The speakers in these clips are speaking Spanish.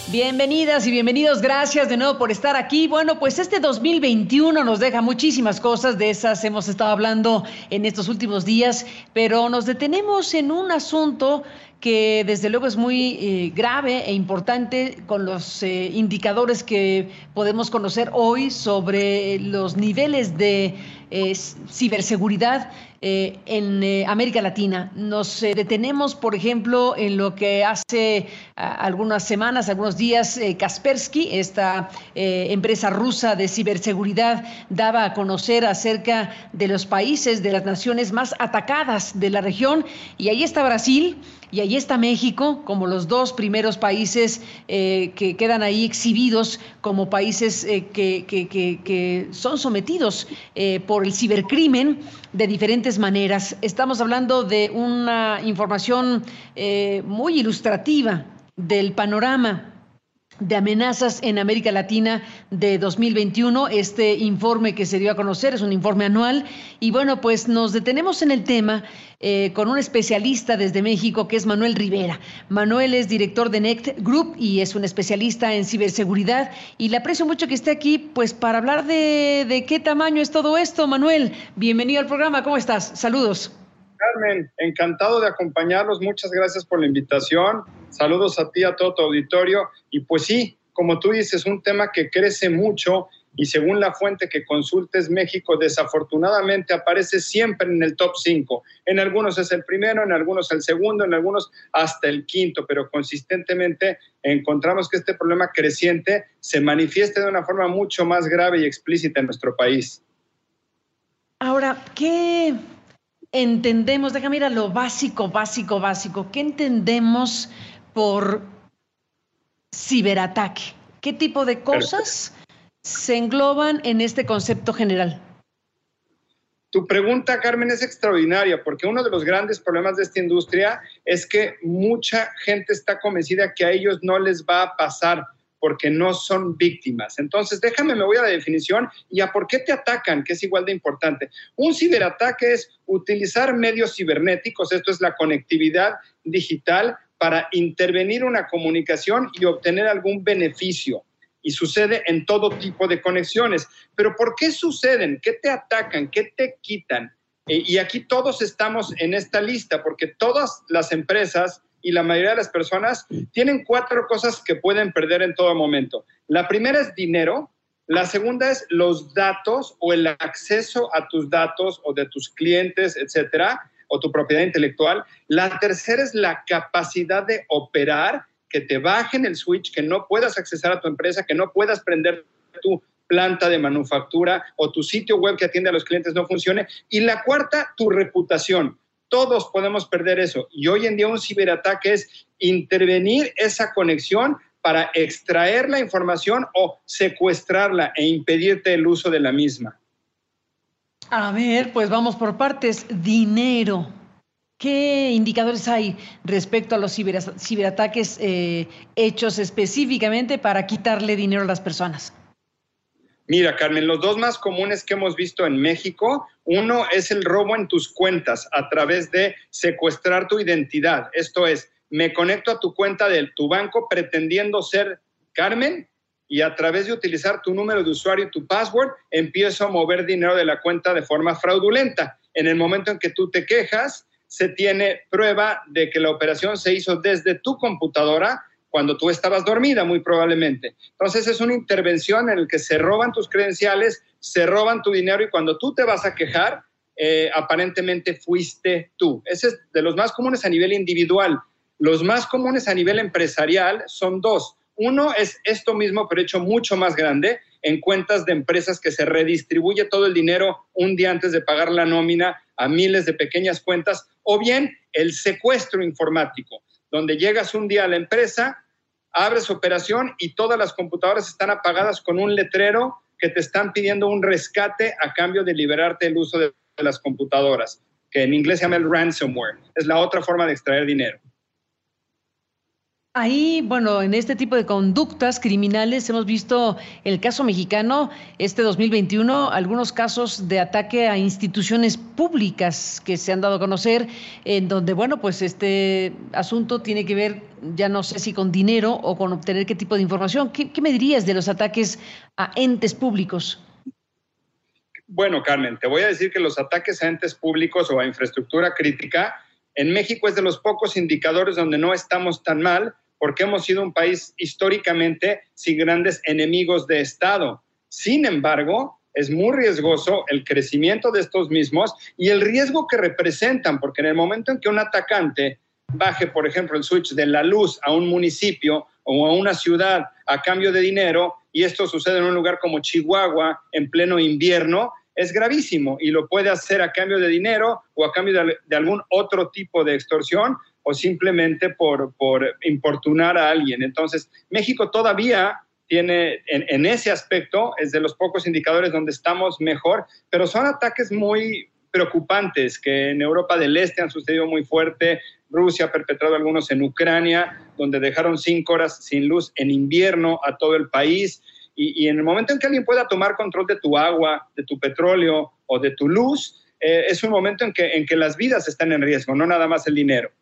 Bienvenidas y bienvenidos, gracias de nuevo por estar aquí. Bueno, pues este 2021 nos deja muchísimas cosas, de esas hemos estado hablando en estos últimos días, pero nos detenemos en un asunto que desde luego es muy grave e importante con los indicadores que podemos conocer hoy sobre los niveles de ciberseguridad en América Latina. Nos detenemos, por ejemplo, en lo que hace algunas semanas, algunos días, Kaspersky, esta empresa rusa de ciberseguridad, daba a conocer acerca de los países, de las naciones más atacadas de la región, y ahí está Brasil. Y ahí está México, como los dos primeros países que quedan ahí exhibidos como países que son sometidos por el cibercrimen de diferentes maneras. Estamos hablando de una información muy ilustrativa del panorama de amenazas en América Latina de 2021. Este informe que se dio a conocer es un informe anual y bueno, pues nos detenemos en el tema con un especialista desde México que es Manuel Rivera. Manuel es director de NECT Group y es un especialista en ciberseguridad y le aprecio mucho que esté aquí pues para hablar de qué tamaño es todo esto. Manuel, bienvenido al programa, ¿cómo estás? Saludos. Carmen, encantado de acompañarlos, muchas gracias por la invitación, saludos a ti, a todo tu auditorio, y pues sí, como tú dices, un tema que crece mucho y según la fuente que consultes, México desafortunadamente aparece siempre en el top 5, en algunos es el primero, en algunos el segundo, en algunos hasta el quinto, pero consistentemente encontramos que este problema creciente se manifiesta de una forma mucho más grave y explícita en nuestro país. Ahora, ¿qué entendemos? Déjame ir a lo básico. ¿Qué entendemos por ciberataque? ¿Qué tipo de cosas se engloban en este concepto general? Tu pregunta, Carmen, es extraordinaria porque uno de los grandes problemas de esta industria es que mucha gente está convencida que a ellos no les va a pasar porque no son víctimas. Entonces, me voy a la definición y a por qué te atacan, que es igual de importante. Un ciberataque es utilizar medios cibernéticos, esto es la conectividad digital, para intervenir una comunicación y obtener algún beneficio. Y sucede en todo tipo de conexiones. Pero ¿por qué suceden? ¿Qué te atacan? ¿Qué te quitan? Y aquí todos estamos en esta lista, porque todas las empresas y la mayoría de las personas tienen 4 cosas que pueden perder en todo momento. La primera es dinero, la segunda es los datos o el acceso a tus datos o de tus clientes, etcétera, o tu propiedad intelectual. La tercera es la capacidad de operar, que te bajen el switch, que no puedas accesar a tu empresa, que no puedas prender tu planta de manufactura o tu sitio web que atiende a los clientes no funcione. Y la cuarta, tu reputación. Todos podemos perder eso. Y hoy en día un ciberataque es intervenir esa conexión para extraer la información o secuestrarla e impedirte el uso de la misma. A ver, pues vamos por partes. Dinero. ¿Qué indicadores hay respecto a los ciberataques hechos específicamente para quitarle dinero a las personas? Mira, Carmen, los dos más comunes que hemos visto en México, uno es el robo en tus cuentas a través de secuestrar tu identidad. Esto es, me conecto a tu cuenta de tu banco pretendiendo ser Carmen y a través de utilizar tu número de usuario y tu password, empiezo a mover dinero de la cuenta de forma fraudulenta. En el momento en que tú te quejas, se tiene prueba de que la operación se hizo desde tu computadora cuando tú estabas dormida, muy probablemente. Entonces, es una intervención en la que se roban tus credenciales, se roban tu dinero y cuando tú te vas a quejar, aparentemente fuiste tú. Ese es de los más comunes a nivel individual. Los más comunes a nivel empresarial son 2. Uno es esto mismo, pero hecho mucho más grande, en cuentas de empresas que se redistribuye todo el dinero un día antes de pagar la nómina a miles de pequeñas cuentas, o bien el secuestro informático, donde llegas un día a la empresa, abres operación y todas las computadoras están apagadas con un letrero que te están pidiendo un rescate a cambio de liberarte el uso de las computadoras, que en inglés se llama el ransomware. Es la otra forma de extraer dinero. Ahí, bueno, en este tipo de conductas criminales hemos visto el caso mexicano, este 2021, algunos casos de ataque a instituciones públicas que se han dado a conocer, en donde, bueno, pues este asunto tiene que ver, ya no sé si con dinero o con obtener qué tipo de información. ¿Qué me dirías de los ataques a entes públicos? Bueno, Carmen, te voy a decir que los ataques a entes públicos o a infraestructura crítica en México es de los pocos indicadores donde no estamos tan mal, porque hemos sido un país históricamente sin grandes enemigos de Estado. Sin embargo, es muy riesgoso el crecimiento de estos mismos y el riesgo que representan, porque en el momento en que un atacante baje, por ejemplo, el switch de la luz a un municipio o a una ciudad a cambio de dinero, y esto sucede en un lugar como Chihuahua en pleno invierno, es gravísimo y lo puede hacer a cambio de dinero o a cambio de algún otro tipo de extorsión o simplemente por importunar a alguien. Entonces, México todavía tiene, en ese aspecto, es de los pocos indicadores donde estamos mejor, pero son ataques muy preocupantes que en Europa del Este han sucedido muy fuerte. Rusia ha perpetrado algunos en Ucrania, donde dejaron 5 horas sin luz en invierno a todo el país. Y en el momento en que alguien pueda tomar control de tu agua, de tu petróleo o de tu luz, es un momento en que las vidas están en riesgo, no nada más el dinero.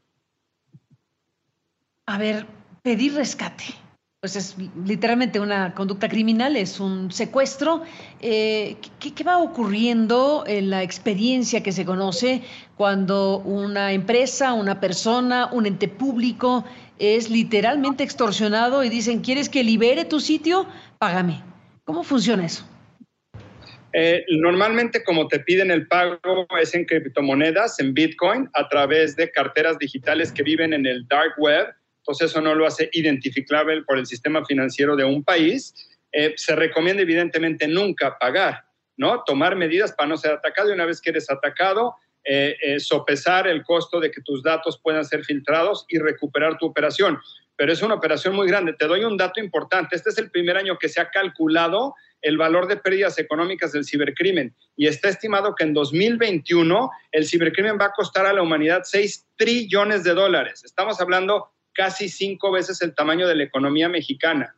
A ver, pedir rescate. Pues es literalmente una conducta criminal, es un secuestro. ¿Qué va ocurriendo en la experiencia que se conoce cuando una empresa, una persona, un ente público es literalmente extorsionado y dicen, ¿quieres que libere tu sitio? Págame. ¿Cómo funciona eso? Normalmente, como te piden el pago, es en criptomonedas, en Bitcoin, a través de carteras digitales que viven en el dark web. Entonces, eso no lo hace identificable por el sistema financiero de un país. Se recomienda, evidentemente, nunca pagar, ¿no? Tomar medidas para no ser atacado, y una vez que eres atacado, sopesar el costo de que tus datos puedan ser filtrados y recuperar tu operación. Pero es una operación muy grande. Te doy un dato importante. Este es el primer año que se ha calculado el valor de pérdidas económicas del cibercrimen, y está estimado que en 2021 el cibercrimen va a costar a la humanidad $6 trillones. Estamos hablando casi 5 veces el tamaño de la economía mexicana.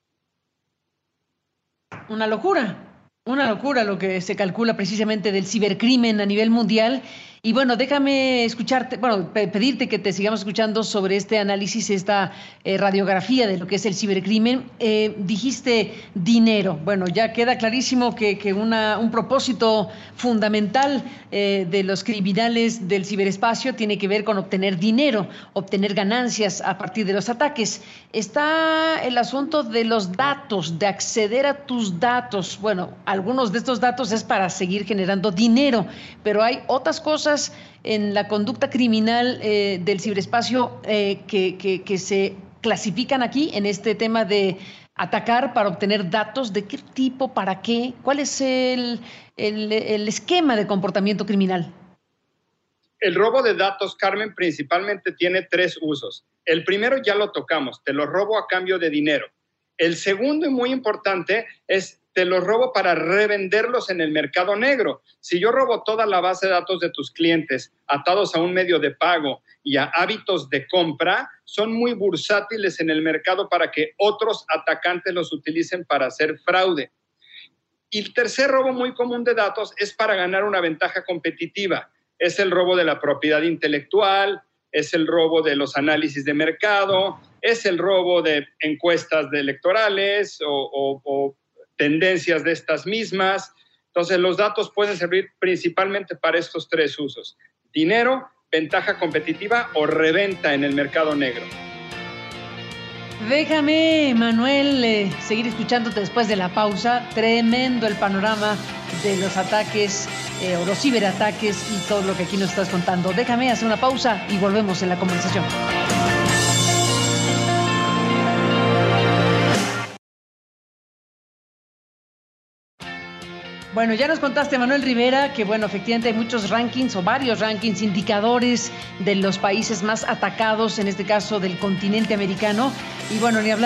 Una locura lo que se calcula precisamente del cibercrimen a nivel mundial. Y bueno, déjame escucharte, bueno, pedirte que te sigamos escuchando sobre este análisis, esta radiografía de lo que es el cibercrimen. Dijiste dinero. Bueno, ya queda clarísimo que un propósito fundamental de los criminales del ciberespacio tiene que ver con obtener dinero, obtener ganancias a partir de los ataques. Está el asunto de los datos, de acceder a tus datos. Bueno, algunos de estos datos es para seguir generando dinero, pero hay otras cosas en la conducta criminal del ciberespacio que se clasifican aquí en este tema de atacar para obtener datos. ¿De qué tipo? ¿Para qué? ¿Cuál es el esquema de comportamiento criminal? El robo de datos, Carmen, principalmente tiene 3 usos. El primero ya lo tocamos, te lo robo a cambio de dinero. El segundo, y muy importante, es te los robo para revenderlos en el mercado negro. Si yo robo toda la base de datos de tus clientes atados a un medio de pago y a hábitos de compra, son muy bursátiles en el mercado para que otros atacantes los utilicen para hacer fraude. Y el tercer robo muy común de datos es para ganar una ventaja competitiva. Es el robo de la propiedad intelectual, es el robo de los análisis de mercado, es el robo de encuestas de electorales o tendencias de estas mismas. Entonces, los datos pueden servir principalmente para estos 3 usos: dinero, ventaja competitiva o reventa en el mercado negro. Déjame, Manuel, seguir escuchándote después de la pausa. Tremendo el panorama de los ataques o los ciberataques y todo lo que aquí nos estás contando. Déjame hacer una pausa y volvemos en la conversación. Bueno, ya nos contaste, Manuel Rivera, que bueno, efectivamente hay muchos rankings o varios rankings, indicadores de los países más atacados, en este caso del continente americano. Y bueno, ni hablar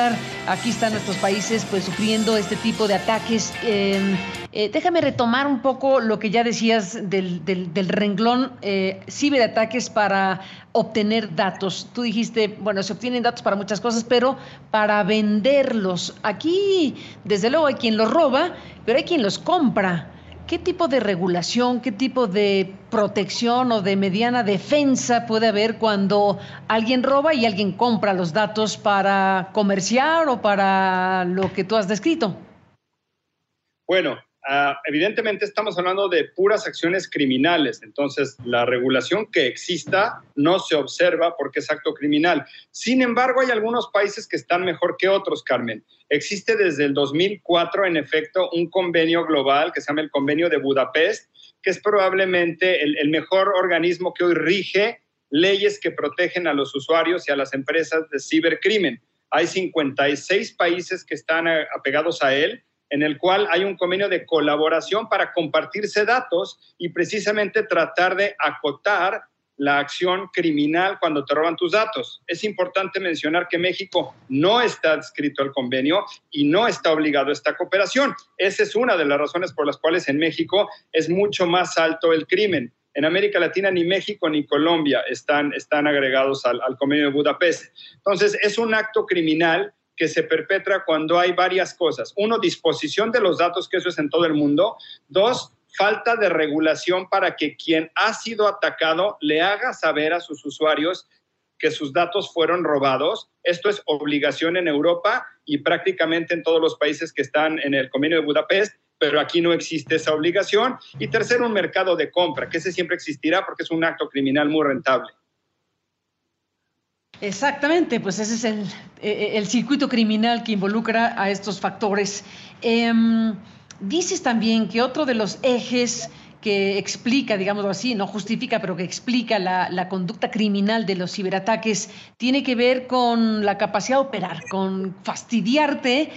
aquí están nuestros países pues sufriendo este tipo de ataques. Déjame retomar un poco lo que ya decías del renglón ciberataques para obtener datos. Tú dijiste, bueno, se obtienen datos para muchas cosas, pero para venderlos. Aquí, desde luego, hay quien los roba, pero hay quien los compra. ¿Qué tipo de regulación, qué tipo de protección o de mediana defensa puede haber cuando alguien roba y alguien compra los datos para comerciar o para lo que tú has descrito? Bueno, evidentemente estamos hablando de puras acciones criminales, entonces la regulación que exista no se observa porque es acto criminal. Sin embargo, hay algunos países que están mejor que otros, Carmen. Existe desde el 2004, en efecto, un convenio global que se llama el Convenio de Budapest, que es probablemente el mejor organismo que hoy rige leyes que protegen a los usuarios y a las empresas de cibercrimen. Hay 56 países que están apegados a él, en el cual hay un convenio de colaboración para compartirse datos y precisamente tratar de acotar la acción criminal cuando te roban tus datos. Es importante mencionar que México no está adscrito al convenio y no está obligado a esta cooperación. Esa es una de las razones por las cuales en México es mucho más alto el crimen. En América Latina ni México ni Colombia están agregados al convenio de Budapest. Entonces, es un acto criminal que se perpetra cuando hay varias cosas. Uno, disposición de los datos, que eso es en todo el mundo. Dos, falta de regulación para que quien ha sido atacado le haga saber a sus usuarios que sus datos fueron robados. Esto es obligación en Europa y prácticamente en todos los países que están en el Convenio de Budapest, pero aquí no existe esa obligación. Y tercero, un mercado de compra, que ese siempre existirá porque es un acto criminal muy rentable. Exactamente, pues ese es el circuito criminal que involucra a estos factores. Dices también que otro de los ejes que explica, digámoslo así, no justifica, pero que explica la conducta criminal de los ciberataques, tiene que ver con la capacidad de operar, con fastidiarte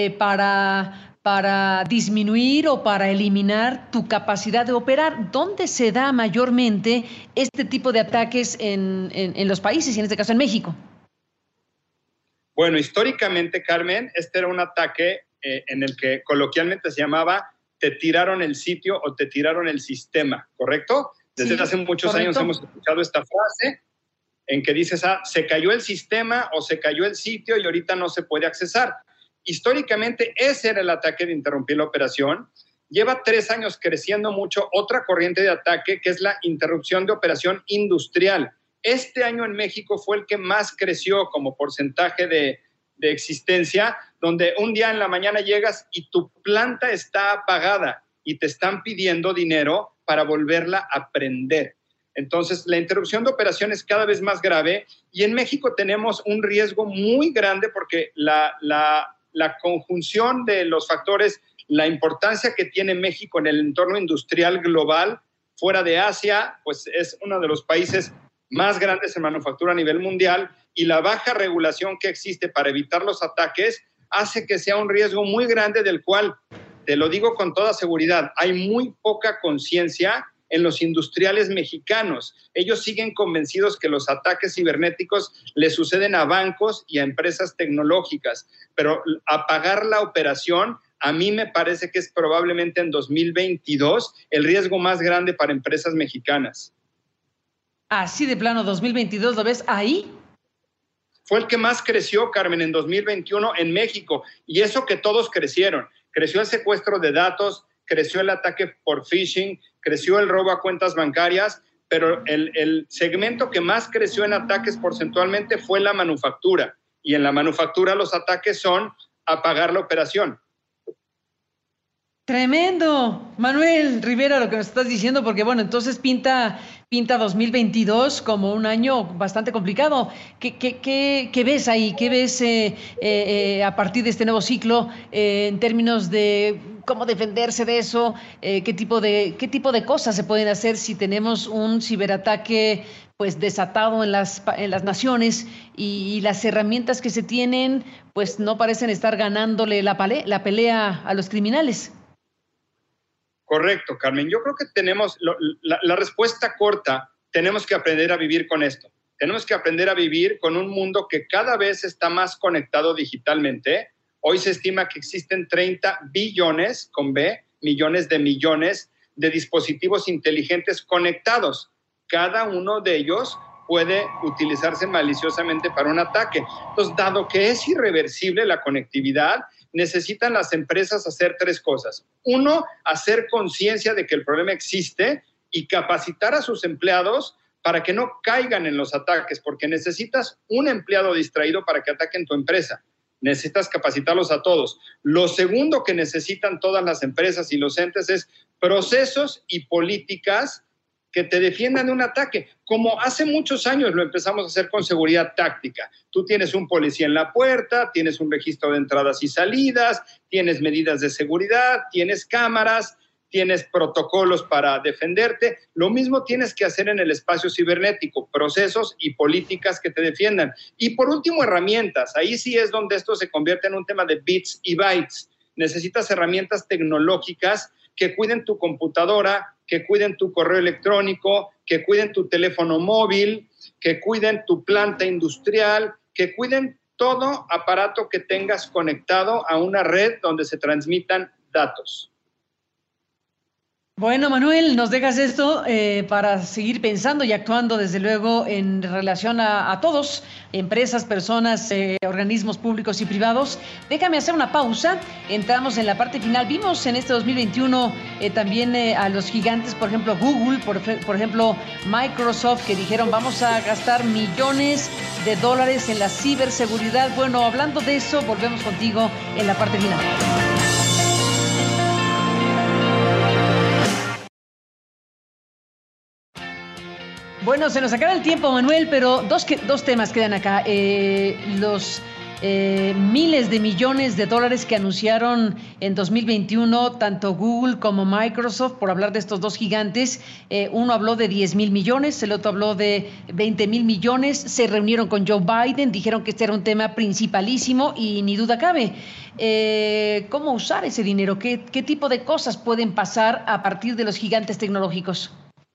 para disminuir o para eliminar tu capacidad de operar. ¿Dónde se da mayormente este tipo de ataques en los países y en este caso en México? Bueno, históricamente, Carmen, este era un ataque en el que coloquialmente se llamaba te tiraron el sitio o te tiraron el sistema, ¿correcto? Desde hace muchos años hemos escuchado esta frase en que dices, se cayó el sistema o se cayó el sitio y ahorita no se puede accesar. Históricamente ese era el ataque de interrumpir la operación. Lleva 3 años creciendo mucho otra corriente de ataque que es la interrupción de operación industrial. Este año en México fue el que más creció como porcentaje de existencia, donde un día en la mañana llegas y tu planta está apagada y te están pidiendo dinero para volverla a prender. Entonces, la interrupción de operación es cada vez más grave y en México tenemos un riesgo muy grande porque la conjunción de los factores, la importancia que tiene México en el entorno industrial global, fuera de Asia, pues es uno de los países más grandes en manufactura a nivel mundial y la baja regulación que existe para evitar los ataques hace que sea un riesgo muy grande del cual, te lo digo con toda seguridad, hay muy poca conciencia en los industriales mexicanos. Ellos siguen convencidos que los ataques cibernéticos le suceden a bancos y a empresas tecnológicas, pero apagar la operación a mí me parece que es probablemente en 2022 el riesgo más grande para empresas mexicanas. Así de plano, 2022, ¿lo ves ahí? Fue el que más creció, Carmen, en 2021 en México, y eso que todos crecieron. Creció el secuestro de datos, creció el ataque por phishing, creció el robo a cuentas bancarias, pero el segmento que más creció en ataques porcentualmente fue la manufactura. Y en la manufactura los ataques son apagar la operación. Tremendo, Manuel Rivera, lo que nos estás diciendo, porque bueno, entonces pinta 2022 como un año bastante complicado. ¿Qué ves ahí? ¿Qué ves a partir de este nuevo ciclo en términos de cómo defenderse de eso? ¿Qué tipo de cosas se pueden hacer si tenemos un ciberataque pues desatado en las naciones y las herramientas que se tienen pues no parecen estar ganándole la pelea a los criminales? Correcto, Carmen. Yo creo que tenemos la respuesta corta, tenemos que aprender a vivir con esto. Tenemos que aprender a vivir con un mundo que cada vez está más conectado digitalmente. Hoy se estima que existen 30 billones, con B, millones de dispositivos inteligentes conectados. Cada uno de ellos puede utilizarse maliciosamente para un ataque. Entonces, dado que es irreversible la conectividad, necesitan las empresas hacer 3 cosas. 1, hacer conciencia de que el problema existe y capacitar a sus empleados para que no caigan en los ataques, porque necesitas un empleado distraído para que ataquen tu empresa. Necesitas capacitarlos a todos. Lo segundo que necesitan todas las empresas y los entes es procesos y políticas que te defiendan de un ataque, como hace muchos años lo empezamos a hacer con seguridad táctica. Tú tienes un policía en la puerta, tienes un registro de entradas y salidas, tienes medidas de seguridad, tienes cámaras, tienes protocolos para defenderte. Lo mismo tienes que hacer en el espacio cibernético, procesos y políticas que te defiendan. Y por último, herramientas. Ahí sí es donde esto se convierte en un tema de bits y bytes. Necesitas herramientas tecnológicas que cuiden tu computadora, que cuiden tu correo electrónico, que cuiden tu teléfono móvil, que cuiden tu planta industrial, que cuiden todo aparato que tengas conectado a una red donde se transmitan datos. Bueno, Manuel, nos dejas esto para seguir pensando y actuando, desde luego, en relación a todos, empresas, personas, organismos públicos y privados. Déjame hacer una pausa. Entramos en la parte final. Vimos en este 2021 también a los gigantes, por ejemplo, Google, por ejemplo, Microsoft, que dijeron vamos a gastar millones de dólares en la ciberseguridad. Bueno, hablando de eso, volvemos contigo en la parte final. Bueno, se nos acaba el tiempo, Manuel, pero dos temas quedan acá. Los miles de millones de dólares que anunciaron en 2021 tanto Google como Microsoft, por hablar de estos dos gigantes. Uno habló de 10,000 millones, el otro habló de 20,000 millones. Se reunieron con Joe Biden, dijeron que este era un tema principalísimo y ni duda cabe. ¿Cómo usar ese dinero? ¿Qué tipo de cosas pueden pasar a partir de los gigantes tecnológicos?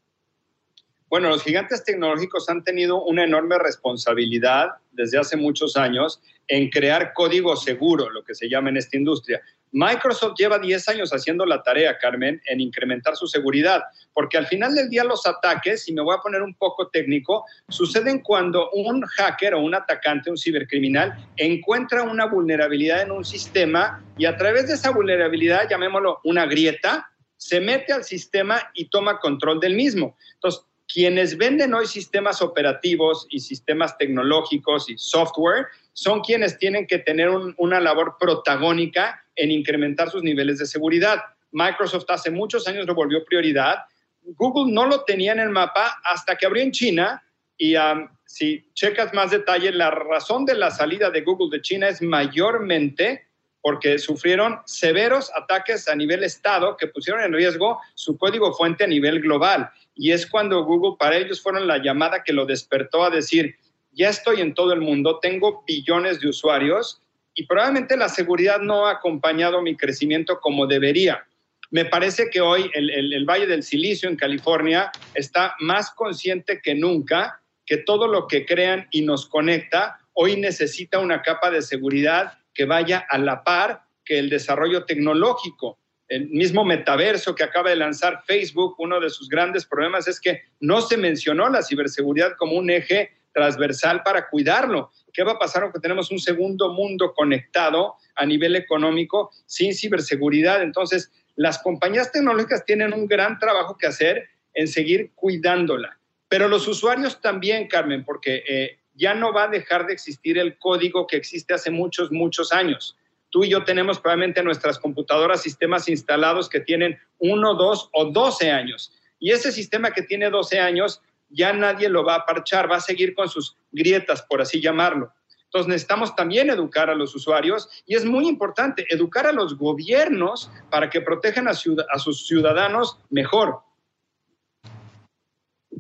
Bueno, los gigantes tecnológicos han tenido una enorme responsabilidad desde hace muchos años en crear código seguro, lo que se llama en esta industria. Microsoft lleva 10 años haciendo la tarea, Carmen, en incrementar su seguridad, porque al final del día los ataques, y me voy a poner un poco técnico, suceden cuando un hacker o un atacante, un cibercriminal, encuentra una vulnerabilidad en un sistema y a través de esa vulnerabilidad, llamémoslo una grieta, se mete al sistema y toma control del mismo. Entonces, quienes venden hoy sistemas operativos y sistemas tecnológicos y software son quienes tienen que tener una labor protagónica en incrementar sus niveles de seguridad. Microsoft hace muchos años lo volvió prioridad. Google no lo tenía en el mapa hasta que abrió en China y si checas más detalle, la razón de la salida de Google de China es mayormente porque sufrieron severos ataques a nivel Estado que pusieron en riesgo su código fuente a nivel global. Y es cuando Google, para ellos, fueron la llamada que lo despertó a decir, ya estoy en todo el mundo, tengo billones de usuarios y probablemente la seguridad no ha acompañado mi crecimiento como debería. Me parece que hoy el Valle del Silicio en California está más consciente que nunca que todo lo que crean y nos conecta hoy necesita una capa de seguridad que vaya a la par que el desarrollo tecnológico. El mismo metaverso que acaba de lanzar Facebook, uno de sus grandes problemas es que no se mencionó la ciberseguridad como un eje transversal para cuidarlo. ¿Qué va a pasar aunque tenemos un segundo mundo conectado a nivel económico sin ciberseguridad? Entonces, las compañías tecnológicas tienen un gran trabajo que hacer en seguir cuidándola. Pero los usuarios también, Carmen, porque ya no va a dejar de existir el código que existe hace muchos, muchos años. Tú y yo tenemos probablemente en nuestras computadoras sistemas instalados que tienen 1, 2 o 12 años. Y ese sistema que tiene 12 años ya nadie lo va a parchar, va a seguir con sus grietas, por así llamarlo. Entonces necesitamos también educar a los usuarios y es muy importante educar a los gobiernos para que protejan a sus ciudadanos mejor.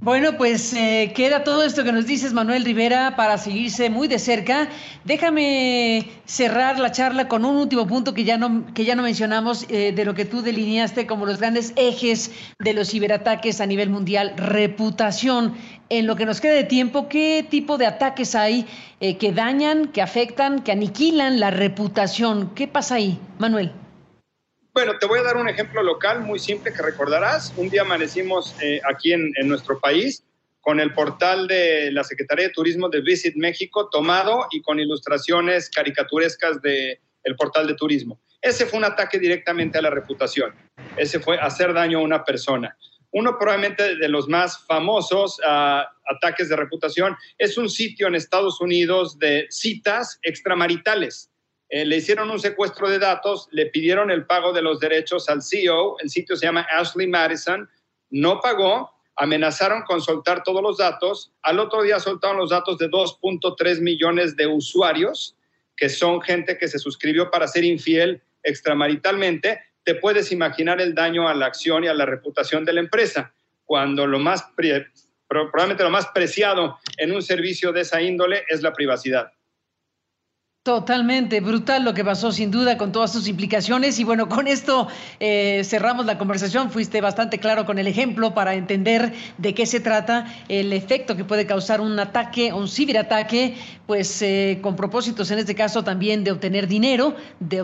Bueno, pues queda todo esto que nos dices, Manuel Rivera, para seguirse muy de cerca. Déjame cerrar la charla con un último punto que ya no mencionamos, de lo que tú delineaste como los grandes ejes de los ciberataques a nivel mundial. Reputación. En lo que nos queda de tiempo, ¿qué tipo de ataques hay que dañan, que afectan, que aniquilan la reputación? ¿Qué pasa ahí, Manuel? Bueno, te voy a dar un ejemplo local muy simple que recordarás. Un día amanecimos aquí en nuestro país con el portal de la Secretaría de Turismo de Visit México tomado y con ilustraciones caricaturescas del portal de turismo. Ese fue un ataque directamente a la reputación. Ese fue hacer daño a una persona. Uno probablemente de los más famosos ataques de reputación es un sitio en Estados Unidos de citas extramaritales. Le hicieron un secuestro de datos, le pidieron el pago de los derechos al CEO, el sitio se llama Ashley Madison, no pagó, amenazaron con soltar todos los datos, al otro día soltaron los datos de 2.3 millones de usuarios, que son gente que se suscribió para ser infiel extramaritalmente. Te puedes imaginar el daño a la acción y a la reputación de la empresa, cuando probablemente lo más preciado en un servicio de esa índole es la privacidad. Totalmente, brutal lo que pasó sin duda con todas sus implicaciones y bueno, con esto cerramos la conversación. Fuiste bastante claro con el ejemplo para entender de qué se trata, el efecto que puede causar un ataque, un ciberataque, pues con propósitos en este caso también de obtener dinero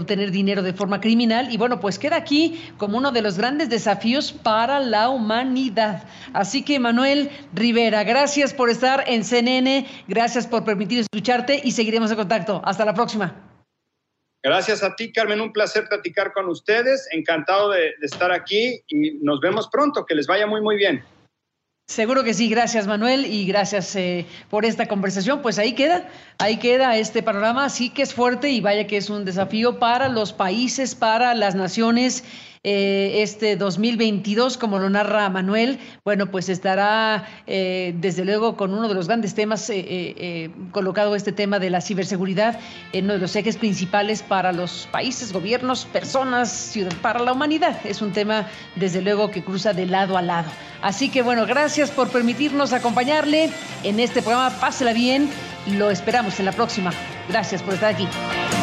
de forma criminal y bueno, pues queda aquí como uno de los grandes desafíos para la humanidad. Así que Manuel Rivera, gracias por estar en CNN, gracias por permitir escucharte y seguiremos en contacto. Hasta la próxima. Gracias a ti, Carmen. Un placer platicar con ustedes. Encantado de estar aquí y nos vemos pronto. Que les vaya muy, muy bien. Seguro que sí. Gracias, Manuel, y gracias por esta conversación. Pues ahí queda este panorama. Sí que es fuerte y vaya que es un desafío para los países, para las naciones. Este 2022, como lo narra Manuel, bueno, pues estará desde luego con uno de los grandes temas colocado este tema de la ciberseguridad en uno de los ejes principales para los países, gobiernos, personas, para la humanidad. Es un tema desde luego que cruza de lado a lado. Así que bueno, gracias por permitirnos acompañarle en este programa. Pásela bien, lo esperamos en la próxima. Gracias por estar aquí.